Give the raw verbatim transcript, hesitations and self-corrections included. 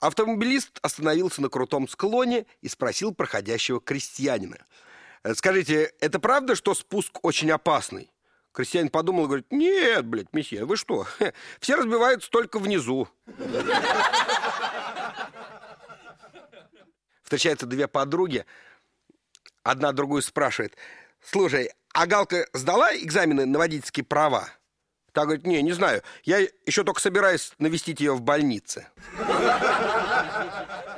Автомобилист остановился на крутом склоне и спросил проходящего крестьянина: «Скажите, это правда, что спуск очень опасный?» Крестьянин подумал и говорит: «Нет, блядь, месье, вы что? Все разбиваются только внизу». Встречаются две подруги. Одна другую спрашивает: «Слушай, а Галка сдала экзамены на водительские права?» Та говорит: «Не, не знаю. Я еще только собираюсь навестить ее в больнице».